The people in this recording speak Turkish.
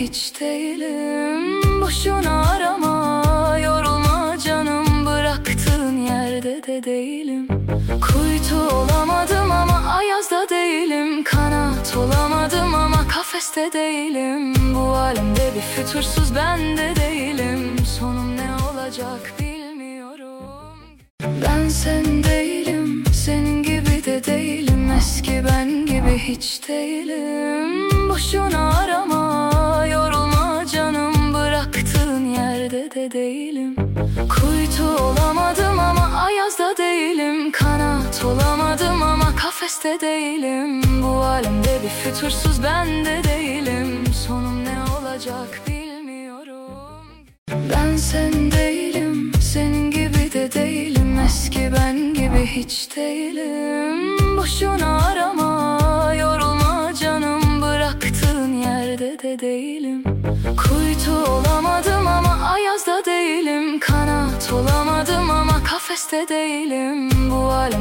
hiç değilim. Boşuna arama, yorulma canım, bıraktığın yerde de değilim. Kuytu olamadım ama ayazda değilim. Kanat olamadım ama kafeste değilim. Bu alemde bir fütursuz ben de değilim. Sonum ne olacak bilmiyorum. Ben sen değilim, senin gibi de değilim. Eski ben gibi hiç değilim. Boşuna arama, yorulma canım, bıraktığın yerde de değilim. Kuytu olamadım ama ayazda değilim. Kanat olamadım ama kafeste değilim. Bu alemde bir fütursuz ben de değilim. Sonum ne olacak bilmiyorum. Ben sen değilim, senin gibi de değilim. Eski ben gibi hiç değilim. Boşuna arama, yorulma canım, bıraktığın yerde de değilim. Kuytu olamadım ama ayazda değilim. Kanat olamadım ama kafeste değilim. Bu alem